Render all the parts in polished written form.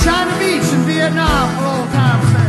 China Beach in Vietnam for old time's sake.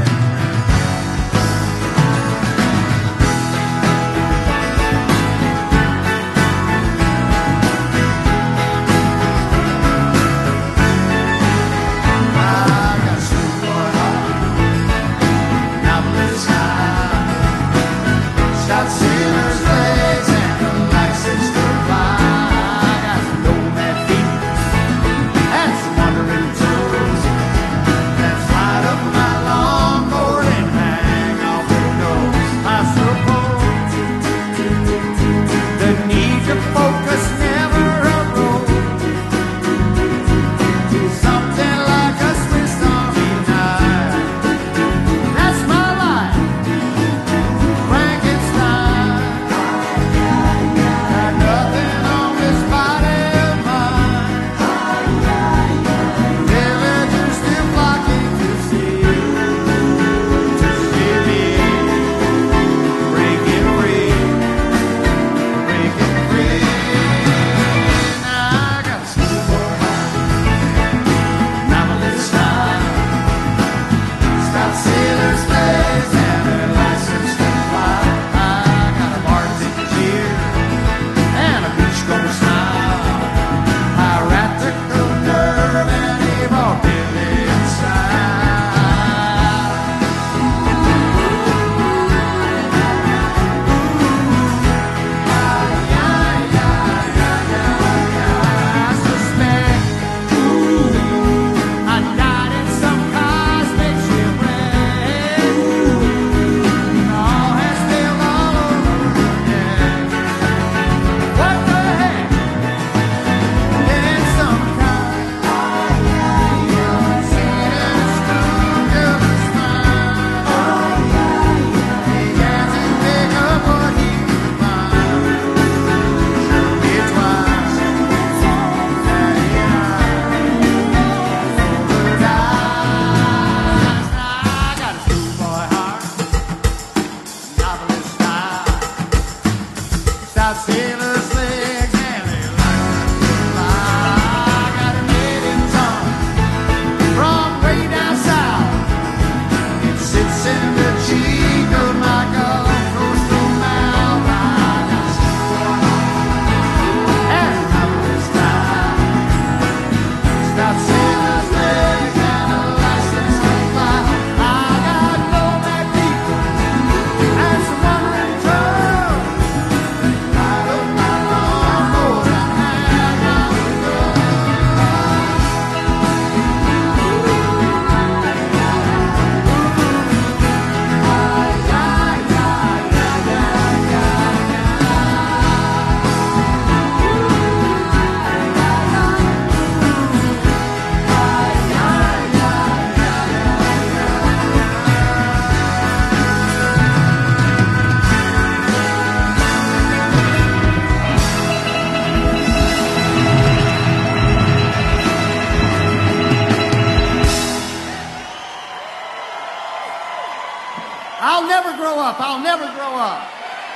I'll never grow up. I'll never grow up.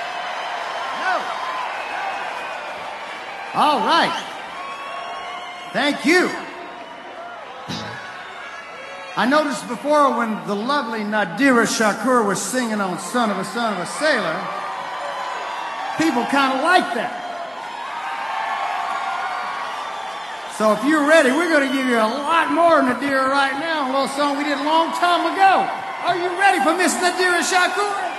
No. All right. Thank you. I noticed before when the lovely Nadira Shakur was singing on Son of a Sailor, people kind of like that. So if you're ready, we're going to give you a lot more Nadira right now, a little song we did a long time ago. Are you ready for Miss Nadira Shakur?